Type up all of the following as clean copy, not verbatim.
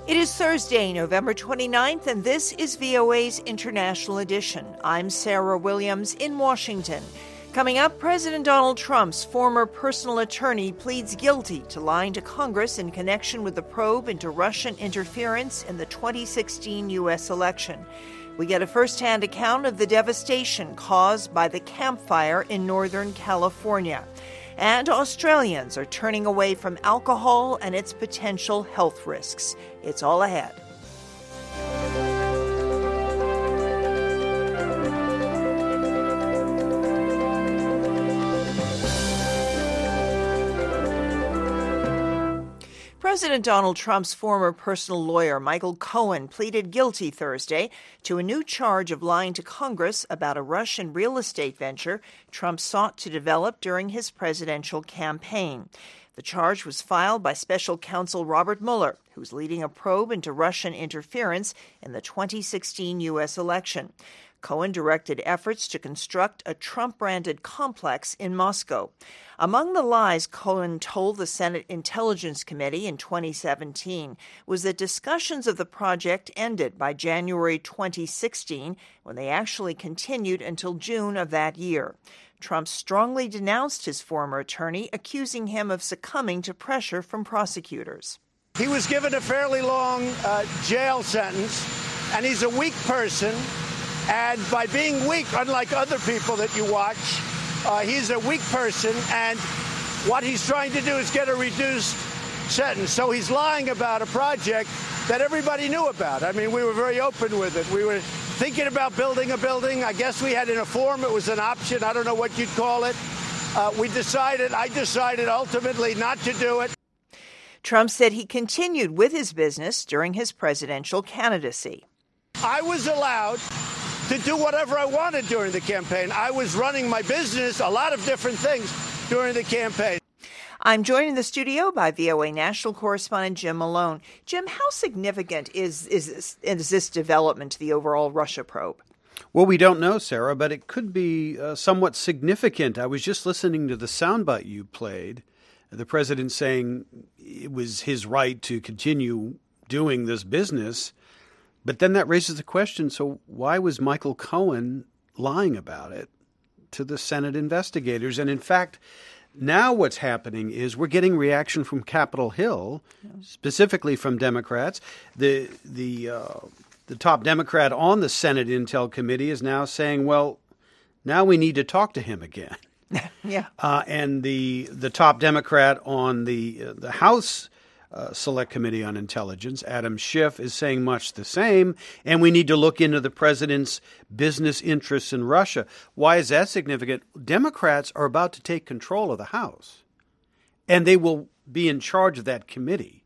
It is Thursday, November 29th, and this is VOA's International Edition. I'm Sarah Williams in Washington. Coming up, President Donald Trump's former personal attorney pleads guilty to lying to Congress in connection with the probe into Russian interference in the 2016 U.S. election. We get a first-hand account of the devastation caused by the Camp Fire in Northern California. And Australians are turning away from alcohol and its potential health risks. It's all ahead. President Donald Trump's former personal lawyer, Michael Cohen, pleaded guilty Thursday to a new charge of lying to Congress about a Russian real estate venture Trump sought to develop during his presidential campaign. The charge was filed by special counsel Robert Mueller, who's leading a probe into Russian interference in the 2016 U.S. election. Cohen directed efforts to construct a Trump-branded complex in Moscow. Among the lies Cohen told the Senate Intelligence Committee in 2017 was that discussions of the project ended by January 2016, when they actually continued until June of that year. Trump strongly denounced his former attorney, accusing him of succumbing to pressure from prosecutors. He was given a fairly long jail sentence, and he's a weak person. And by being weak, unlike other people that you watch, he's a weak person, and what he's trying to do is get a reduced sentence. So he's lying about a project that everybody knew about. I mean, we were very open with it. We were thinking about building a building. I guess we had in a form, it was an option. I don't know what you'd call it. I decided ultimately not to do it. Trump said he continued with his business during his presidential candidacy. I was allowed to do whatever I wanted during the campaign. I was running my business, a lot of different things during the campaign. I'm joined in the studio by VOA national correspondent Jim Malone. Jim, how significant is this development to the overall Russia probe? Well, we don't know, Sarah, but it could be somewhat significant. I was just listening to the soundbite you played, the president saying it was his right to continue doing this business. But then that raises the question, so why was Michael Cohen lying about it to the Senate investigators? And in fact, now what's happening is we're getting reaction from Capitol Hill, specifically from Democrats. The top Democrat on the Senate Intel Committee is now saying, well, now we need to talk to him again. Yeah. And the top Democrat on the House Select Committee on Intelligence, Adam Schiff, is saying much the same, and we need to look into the president's business interests in Russia. Why is that significant? Democrats are about to take control of the House, and they will be in charge of that committee.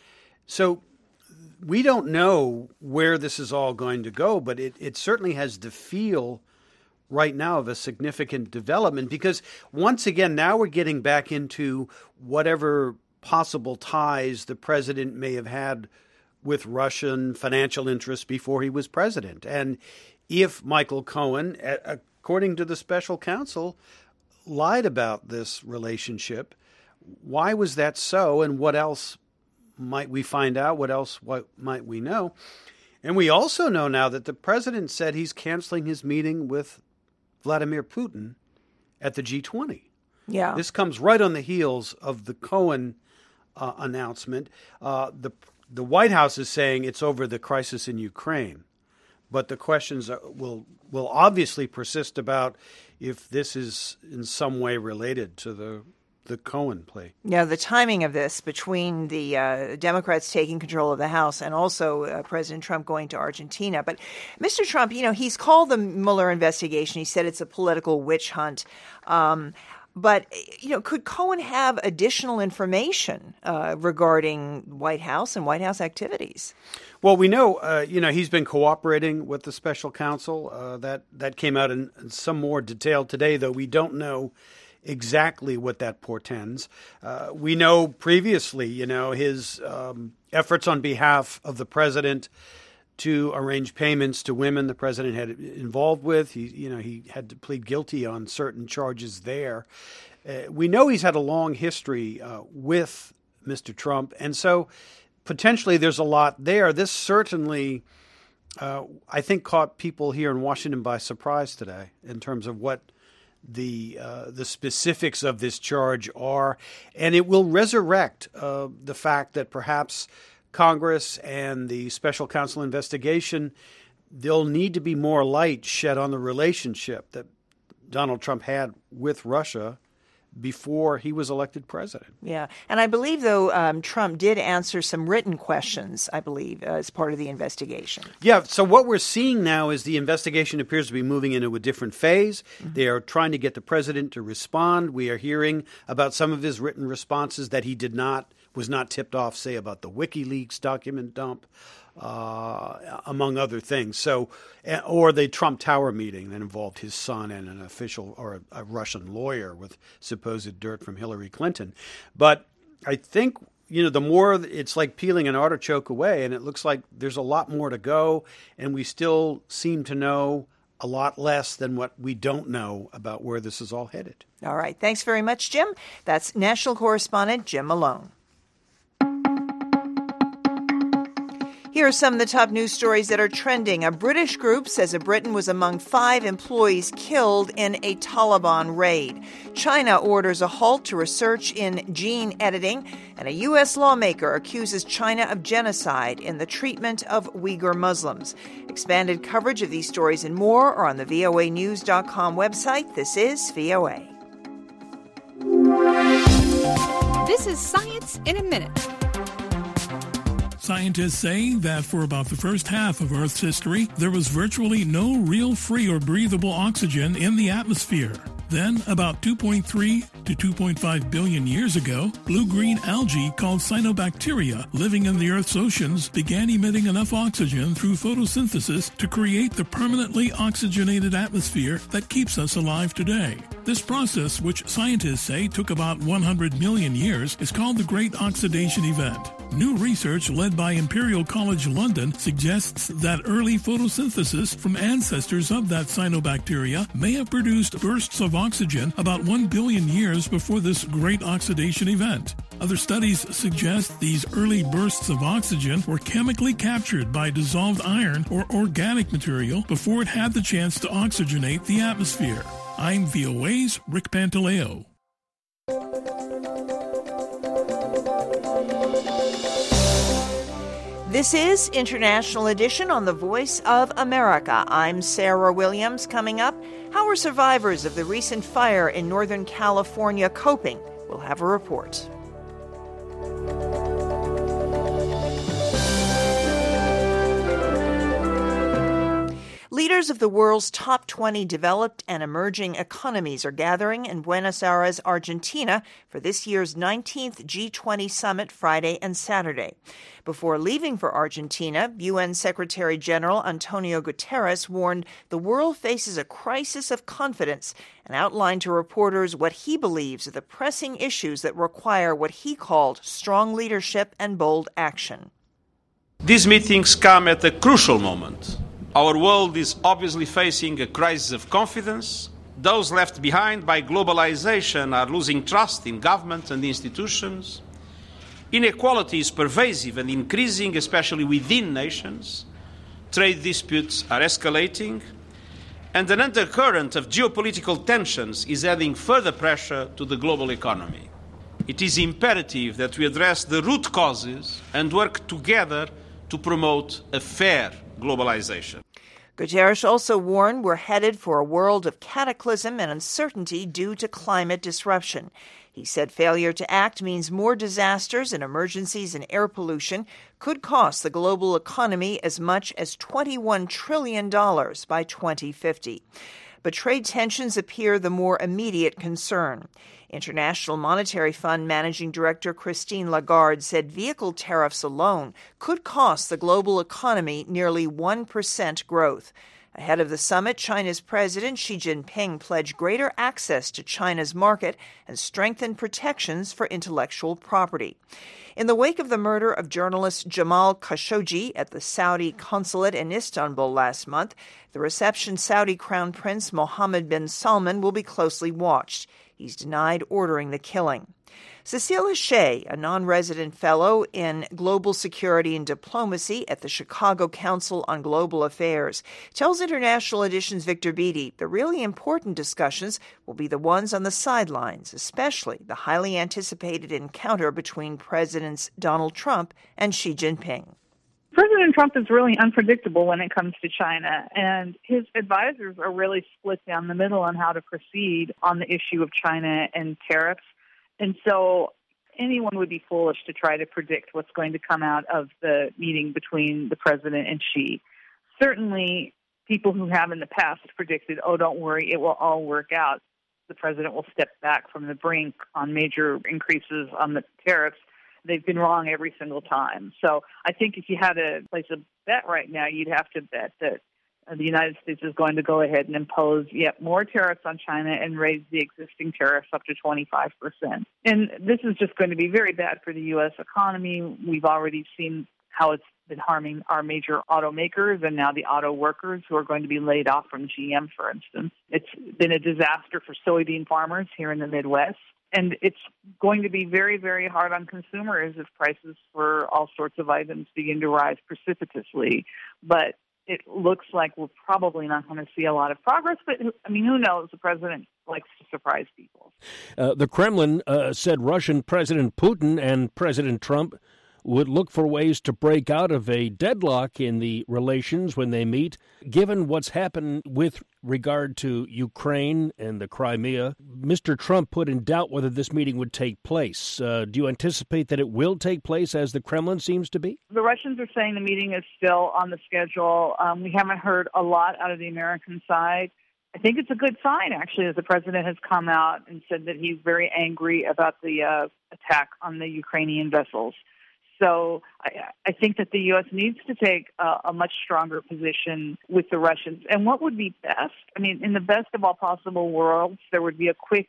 So we don't know where this is all going to go, but it certainly has the feel right now of a significant development, because once again, now we're getting back into whatever possible ties the president may have had with Russian financial interests before he was president. And if Michael Cohen, according to the special counsel, lied about this relationship, why was that so? And what else might we find out? What might we know? And we also know now that the president said he's canceling his meeting with Vladimir Putin at the G20. Yeah. This comes right on the heels of the Cohen announcement. The White House is saying it's over the crisis in Ukraine, but the questions will obviously persist about if this is in some way related to the Cohen play. Yeah, the timing of this between the Democrats taking control of the House and also President Trump going to Argentina. But Mr. Trump, he's called the Mueller investigation. He said it's a political witch hunt. But, could Cohen have additional information regarding White House and White House activities? Well, we know, he's been cooperating with the special counsel. That came out in some more detail today, though we don't know exactly what that portends. We know previously, his efforts on behalf of the president to arrange payments to women the president had involved with. He had to plead guilty on certain charges there. We know he's had a long history with Mr. Trump, and so potentially there's a lot there. This certainly, I think, caught people here in Washington by surprise today in terms of what the specifics of this charge are. And it will resurrect the fact that perhaps Congress and the special counsel investigation, there'll need to be more light shed on the relationship that Donald Trump had with Russia before he was elected president. Yeah. And I believe, though, Trump did answer some written questions, I believe, as part of the investigation. Yeah. So what we're seeing now is the investigation appears to be moving into a different phase. Mm-hmm. They are trying to get the president to respond. We are hearing about some of his written responses that he was not tipped off, say, about the WikiLeaks document dump, among other things. So, or the Trump Tower meeting that involved his son and an official or a Russian lawyer with supposed dirt from Hillary Clinton. But I think, the more it's like peeling an artichoke away, and it looks like there's a lot more to go, and we still seem to know a lot less than what we don't know about where this is all headed. All right. Thanks very much, Jim. That's national correspondent Jim Malone. Here are some of the top news stories that are trending. A British group says a Briton was among 5 employees killed in a Taliban raid. China orders a halt to research in gene editing. And a U.S. lawmaker accuses China of genocide in the treatment of Uyghur Muslims. Expanded coverage of these stories and more are on the voanews.com website. This is VOA. This is Science in a Minute. Scientists say that for about the first half of Earth's history, there was virtually no real free or breathable oxygen in the atmosphere. Then, about 2.3 to 2.5 billion years ago, blue-green algae called cyanobacteria living in the Earth's oceans began emitting enough oxygen through photosynthesis to create the permanently oxygenated atmosphere that keeps us alive today. This process, which scientists say took about 100 million years, is called the Great Oxidation Event. New research led by Imperial College London suggests that early photosynthesis from ancestors of that cyanobacteria may have produced bursts of oxygen about 1 billion years before this Great Oxidation Event. Other studies suggest these early bursts of oxygen were chemically captured by dissolved iron or organic material before it had the chance to oxygenate the atmosphere. I'm VOA's Rick Pantaleo. This is International Edition on the Voice of America. I'm Sarah Williams. Coming up, how are survivors of the recent fire in Northern California coping? We'll have a report. Leaders of the world's top 20 developed and emerging economies are gathering in Buenos Aires, Argentina, for this year's 19th G20 summit Friday and Saturday. Before leaving for Argentina, UN Secretary General Antonio Guterres warned the world faces a crisis of confidence and outlined to reporters what he believes are the pressing issues that require what he called strong leadership and bold action. These meetings come at a crucial moment. Our world is obviously facing a crisis of confidence. Those left behind by globalization are losing trust in government and institutions. Inequality is pervasive and increasing, especially within nations. Trade disputes are escalating. And an undercurrent of geopolitical tensions is adding further pressure to the global economy. It is imperative that we address the root causes and work together to promote a fair globalization. Guterres also warned we're headed for a world of cataclysm and uncertainty due to climate disruption. He said failure to act means more disasters and emergencies in air pollution could cost the global economy as much as $21 trillion by 2050. But trade tensions appear the more immediate concern. International Monetary Fund Managing Director Christine Lagarde said vehicle tariffs alone could cost the global economy nearly 1% growth. Ahead of the summit, China's President Xi Jinping pledged greater access to China's market and strengthened protections for intellectual property. In the wake of the murder of journalist Jamal Khashoggi at the Saudi consulate in Istanbul last month, the reception Saudi Crown Prince Mohammed bin Salman will be closely watched. He's denied ordering the killing. Cecilia Shea, a non-resident fellow in global security and diplomacy at the Chicago Council on Global Affairs, tells International Edition's Victor Beattie the really important discussions will be the ones on the sidelines, especially the highly anticipated encounter between Presidents Donald Trump and Xi Jinping. President Trump is really unpredictable when it comes to China, and his advisors are really split down the middle on how to proceed on the issue of China and tariffs. And so anyone would be foolish to try to predict what's going to come out of the meeting between the president and Xi. Certainly, people who have in the past predicted, oh, don't worry, it will all work out. The president will step back from the brink on major increases on the tariffs. They've been wrong every single time. So I think if you had to place a bet right now, you'd have to bet that the United States is going to go ahead and impose yet more tariffs on China and raise the existing tariffs up to 25%. And this is just going to be very bad for the U.S. economy. We've already seen how it's been harming our major automakers and now the auto workers who are going to be laid off from GM, for instance. It's been a disaster for soybean farmers here in the Midwest. And it's going to be very, very hard on consumers if prices for all sorts of items begin to rise precipitously. But it looks like we're probably not going to see a lot of progress. But, I mean, who knows? The president likes to surprise people. The Kremlin said Russian President Putin and President Trump would look for ways to break out of a deadlock in the relations when they meet. Given what's happened with regard to Ukraine and the Crimea, Mr. Trump put in doubt whether this meeting would take place. Do you anticipate that it will take place, as the Kremlin seems to be? The Russians are saying the meeting is still on the schedule. We haven't heard a lot out of the American side. I think it's a good sign, actually, as the president has come out and said that he's very angry about the attack on the Ukrainian vessels. So I think that the U.S. needs to take a much stronger position with the Russians. And what would be best? I mean, in the best of all possible worlds, there would be a quick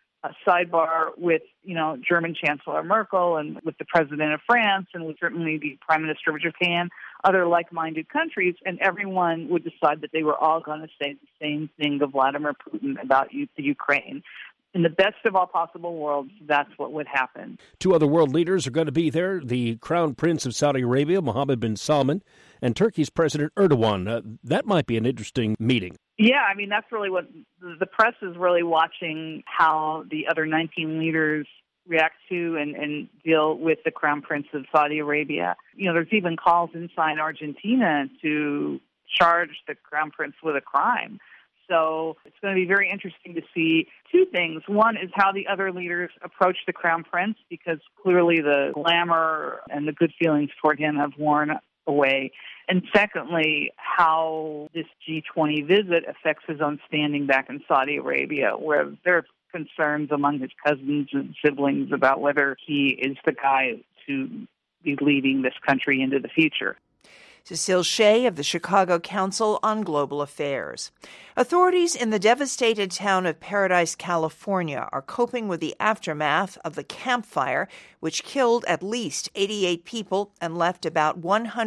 sidebar with, German Chancellor Merkel and with the President of France and with certainly the Prime Minister of Japan, other like-minded countries, and everyone would decide that they were all going to say the same thing to Vladimir Putin about the Ukraine. In the best of all possible worlds, that's what would happen. Two other world leaders are going to be there, the Crown Prince of Saudi Arabia, Mohammed bin Salman, and Turkey's President Erdogan. That might be an interesting meeting. Yeah, I mean, that's really what the press is really watching, how the other 19 leaders react to and deal with the Crown Prince of Saudi Arabia. There's even calls inside Argentina to charge the Crown Prince with a crime. So it's going to be very interesting to see two things. One is how the other leaders approach the Crown Prince, because clearly the glamour and the good feelings toward him have worn away. And secondly, how this G20 visit affects his own standing back in Saudi Arabia, where there are concerns among his cousins and siblings about whether he is the guy to be leading this country into the future. Cecile Shea of the Chicago Council on Global Affairs. Authorities in the devastated town of Paradise, California, are coping with the aftermath of the Camp Fire, which killed at least 88 people and left about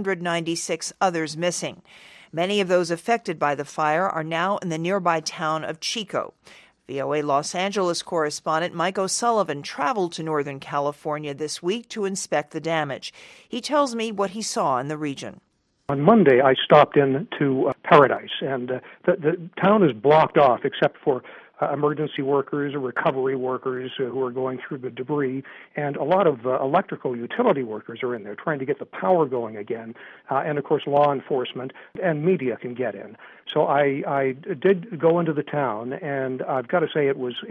196 others missing. Many of those affected by the fire are now in the nearby town of Chico. VOA Los Angeles correspondent Mike O'Sullivan traveled to Northern California this week to inspect the damage. He tells me what he saw in the region. On Monday, I stopped in to Paradise, and the town is blocked off except for emergency workers or recovery workers who are going through the debris, and a lot of electrical utility workers are in there trying to get the power going again, and of course law enforcement and media can get in. So I did go into the town, and I've got to say it was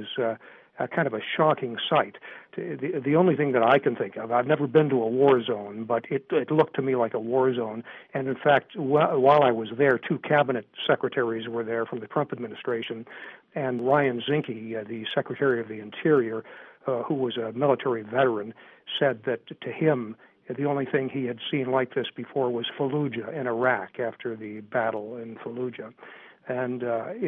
kind of a shocking sight. The only thing that I can think of, I've never been to a war zone, but it looked to me like a war zone. And in fact, while I was there, two cabinet secretaries were there from the Trump administration, and Ryan Zinke, the Secretary of the Interior, who was a military veteran, said that to him, the only thing he had seen like this before was Fallujah in Iraq after the battle in Fallujah. And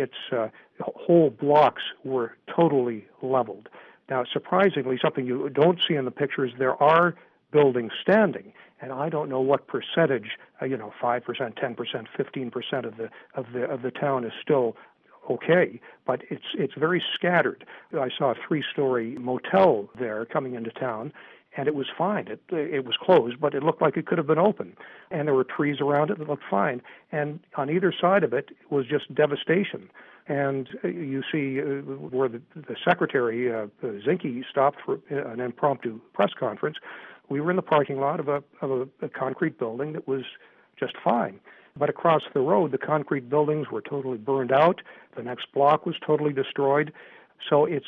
whole blocks were totally leveled. Now, surprisingly, something you don't see in the pictures, there are buildings standing, and I don't know what percentage, 5%, 10%, 15% of the town is still okay, but it's very scattered. I saw a 3-story motel there coming into town, and it was fine. It was closed, but it looked like it could have been open. And there were trees around it that looked fine. And on either side of it was just devastation. And you see where the secretary, Zinke, stopped for an impromptu press conference. We were in the parking lot of a concrete building that was just fine. But across the road, the concrete buildings were totally burned out. The next block was totally destroyed. So it's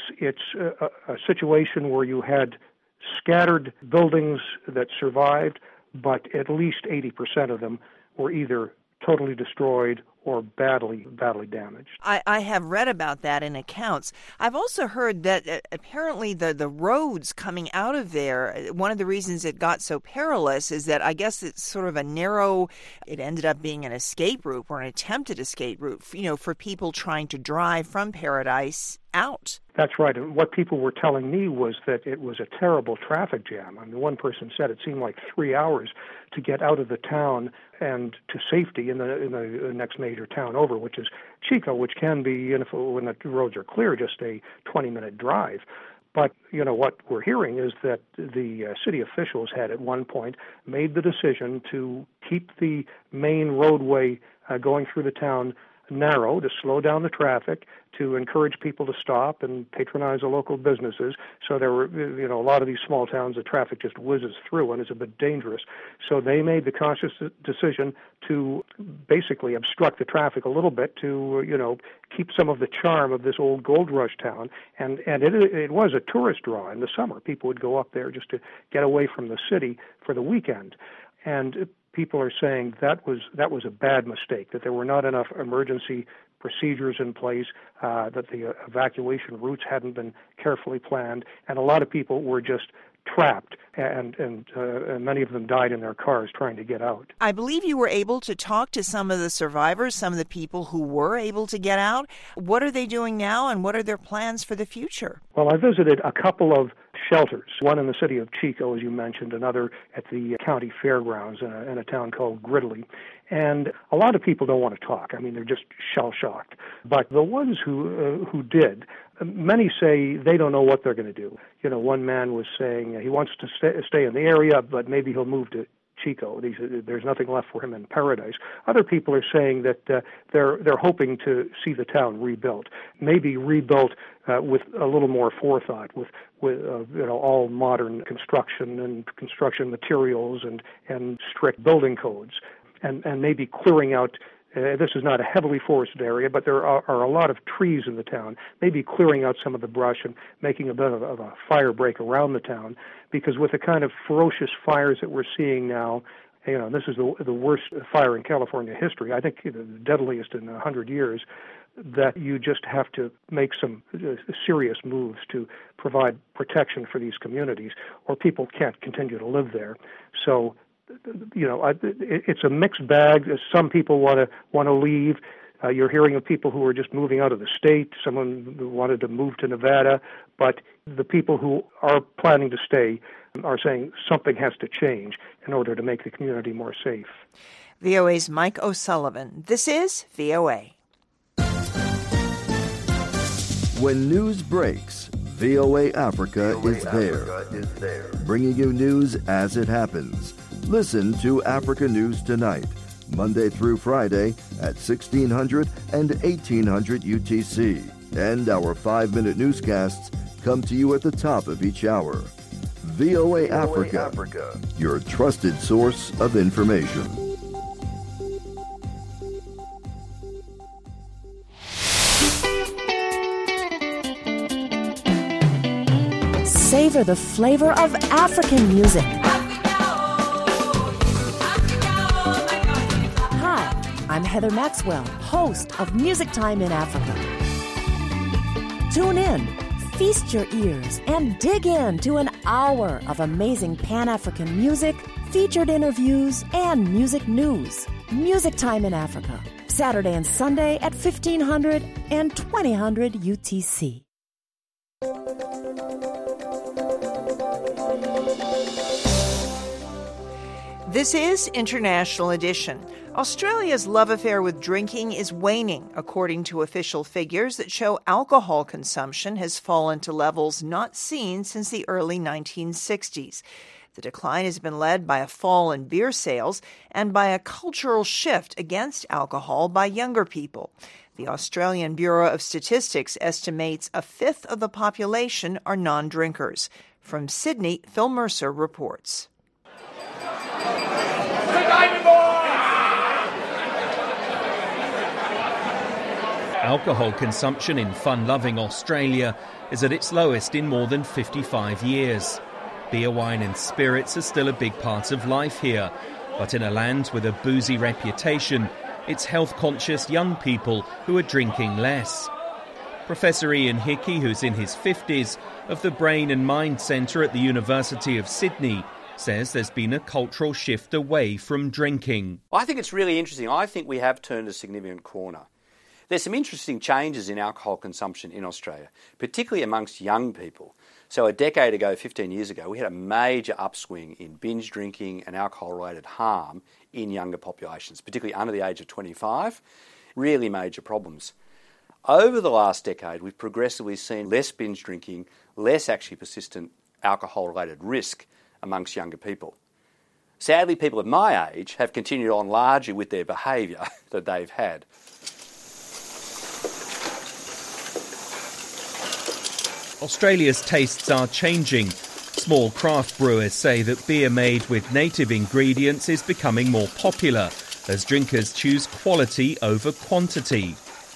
a situation where you had scattered buildings that survived, but at least 80% of them were either totally destroyed or badly damaged. I have read about that in accounts. I've also heard that apparently the roads coming out of there, one of the reasons it got so perilous is that I guess it's sort of a narrow, it ended up being an escape route or an attempted escape route, for people trying to drive from Paradise out. That's right. And what people were telling me was that it was a terrible traffic jam. I mean, one person said it seemed like 3 hours to get out of the town and to safety in the next major town over, which is Chico, which can be, when the roads are clear, just a 20-minute drive. But, what we're hearing is that the city officials had at one point made the decision to keep the main roadway going through the town narrow, to slow down the traffic, to encourage people to stop and patronize the local businesses. So there were, a lot of these small towns, the traffic just whizzes through and is a bit dangerous. So they made the conscious decision to basically obstruct the traffic a little bit to, keep some of the charm of this old gold rush town. And it was a tourist draw in the summer. People would go up there just to get away from the city for the weekend. And people are saying that was a bad mistake, that there were not enough emergency procedures in place, that the evacuation routes hadn't been carefully planned, and a lot of people were just trapped, and many of them died in their cars trying to get out. I believe you were able to talk to some of the survivors, some of the people who were able to get out. What are they doing now, and what are their plans for the future? Well, I visited a couple of shelters, one in the city of Chico, as you mentioned, another at the county fairgrounds in a town called Gridley. And a lot of people don't want to talk. I mean, they're just shell-shocked. But the ones who did, many say they don't know what they're going to do. One man was saying he wants to stay in the area, but maybe he'll move to Chico. There's nothing left for him in Paradise. Other people are saying that they're hoping to see the town rebuilt, maybe rebuilt with a little more forethought, with all modern construction and construction materials and strict building codes, and maybe clearing out. This is not a heavily forested area, but there are a lot of trees in the town, maybe clearing out some of the brush and making a bit of a fire break around the town, because with the kind of ferocious fires that we're seeing now, this is the worst fire in California history, I think the deadliest in 100 years, that you just have to make some serious moves to provide protection for these communities, or people can't continue to live there. So it's a mixed bag. Some people want to leave. You're hearing of people who are just moving out of the state. Someone who wanted to move to Nevada, but the people who are planning to stay are saying something has to change in order to make the community more safe. VOA's Mike O'Sullivan. This is VOA. When news breaks, VOA Africa is there, bringing you news as it happens. Listen to Africa News Tonight, Monday through Friday at 1600 and 1800 UTC. And our 5-minute newscasts come to you at the top of each hour. VOA Africa, your trusted source of information. Savor the flavor of African music. I'm Heather Maxwell, host of Music Time in Africa. Tune in, feast your ears, and dig into an hour of amazing Pan-African music, featured interviews, and music news. Music Time in Africa, Saturday and Sunday at 1500 and 2000 UTC. This is International Edition. Australia's love affair with drinking is waning, according to official figures that show alcohol consumption has fallen to levels not seen since the early 1960s. The decline has been led by a fall in beer sales and by a cultural shift against alcohol by younger people. The Australian Bureau of Statistics estimates a fifth of the population are non-drinkers. From Sydney, Phil Mercer reports. Alcohol consumption in fun-loving Australia is at its lowest in more than 55 years. Beer, wine and spirits are still a big part of life here, but in a land with a boozy reputation, it's health-conscious young people who are drinking less. Professor Ian Hickey, who's in his 50s, of the Brain and Mind Centre at the University of Sydney, says there's been a cultural shift away from drinking. I think it's really interesting. I think we have turned a significant corner. There's some interesting changes in alcohol consumption in Australia, particularly amongst young people. So a decade ago, 15 years ago, we had a major upswing in binge drinking and alcohol-related harm in younger populations, particularly under the age of 25. Really major problems. Over the last decade, we've progressively seen less binge drinking, less actually persistent alcohol-related risk amongst younger people. Sadly, people of my age have continued on largely with their behaviour that they've had. Australia's tastes are changing. Small craft brewers say that beer made with native ingredients is becoming more popular as drinkers choose quality over quantity.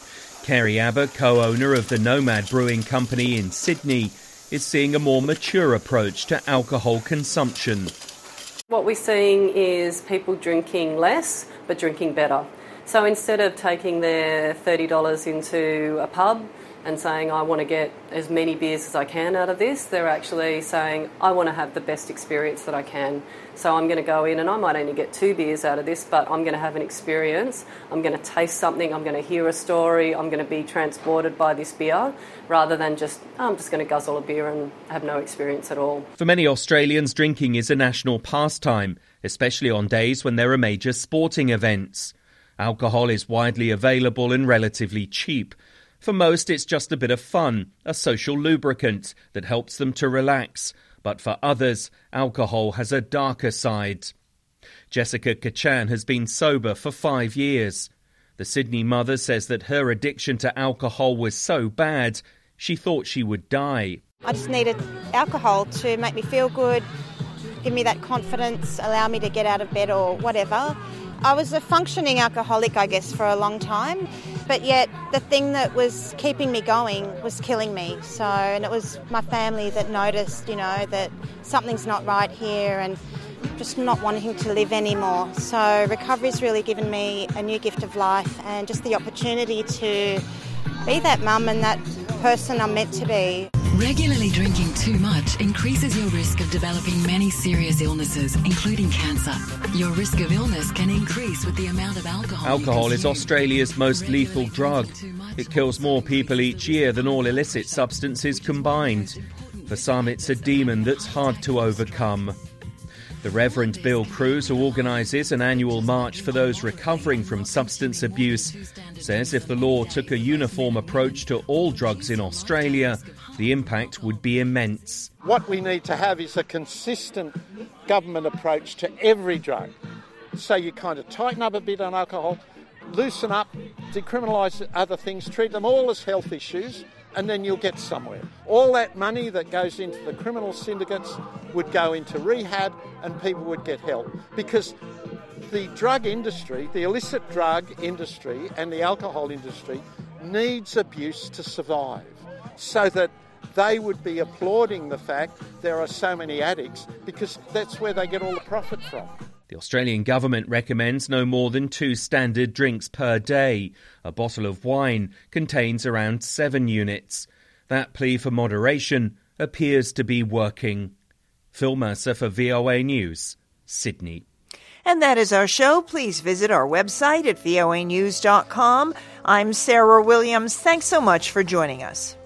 Kerry Aber, co-owner of the Nomad Brewing Company in Sydney, is seeing a more mature approach to alcohol consumption. What we're seeing is people drinking less but drinking better. So instead of taking their $30 into a pub and saying, I want to get as many beers as I can out of this, they're actually saying, I want to have the best experience that I can. So I'm going to go in and I might only get 2 beers out of this, but I'm going to have an experience. I'm going to taste something. I'm going to hear a story. I'm going to be transported by this beer rather than I'm just going to guzzle a beer and have no experience at all. For many Australians, drinking is a national pastime, especially on days when there are major sporting events. Alcohol is widely available and relatively cheap. For most, it's just a bit of fun, a social lubricant that helps them to relax. But for others, alcohol has a darker side. Jessica Kachan has been sober for 5 years. The Sydney mother says that her addiction to alcohol was so bad, she thought she would die. I just needed alcohol to make me feel good, give me that confidence, allow me to get out of bed or whatever. I was a functioning alcoholic, I guess, for a long time, but yet the thing that was keeping me going was killing me. And it was my family that noticed, that something's not right here and just not wanting to live anymore. So recovery's really given me a new gift of life and just the opportunity to be that mum and that person I'm meant to be. Regularly drinking too much increases your risk of developing many serious illnesses, including cancer. Your risk of illness can increase with the amount of alcohol. Alcohol is Australia's most lethal drug. It kills more people each year than all illicit substances combined. For some, it's a demon that's hard to overcome. The Reverend Bill Cruz, who organises an annual march for those recovering from substance abuse, says if the law took a uniform approach to all drugs in Australia, the impact would be immense. What we need to have is a consistent government approach to every drug. So you kind of tighten up a bit on alcohol, loosen up, decriminalise other things, treat them all as health issues, and then you'll get somewhere. All that money that goes into the criminal syndicates would go into rehab and people would get help. Because the drug industry, the illicit drug industry and the alcohol industry needs abuse to survive, so that they would be applauding the fact there are so many addicts, because that's where they get all the profit from. The Australian government recommends no more than 2 standard drinks per day. A bottle of wine contains around 7 units. That plea for moderation appears to be working. Phil Mercer for VOA News, Sydney. And that is our show. Please visit our website at voanews.com. I'm Sarah Williams. Thanks so much for joining us.